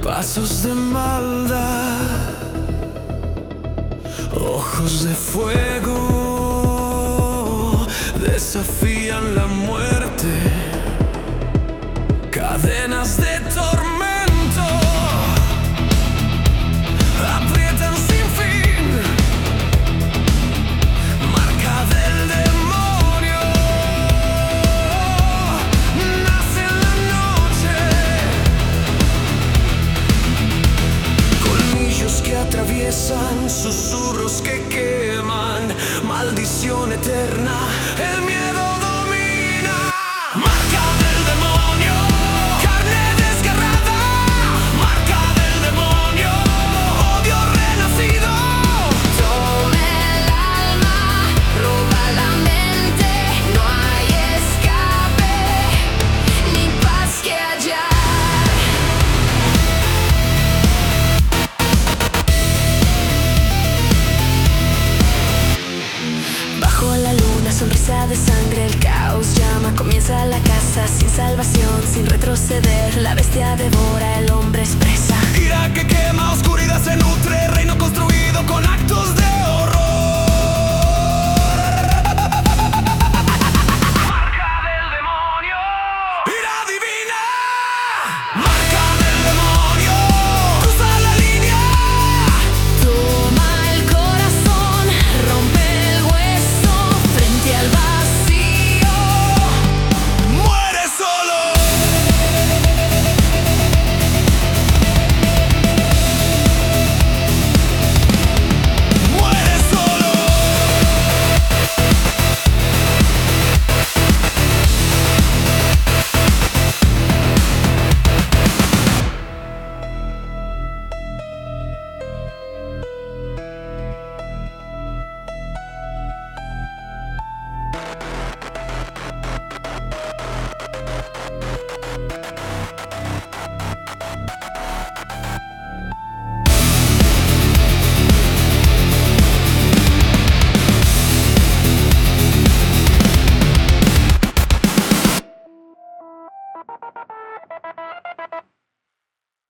Pasos de maldad, ojos de fuego, desafían la muerte, cadenas de tormento, aprietan sin fin, marca del demonio, nace en la noche, colmillos que atraviesan, susurros que queman, maldición eterna, el miedo domina, marca del demonio, carne desgarrada, marca del demonio, odio renacido. Toma el alma, roba la mente, no hay escape, ni paz que hallar. Bajo la luna, sonrisa de sangre, el caos llama, comienza la caza sin salvación, sin retroceder, la bestia devora.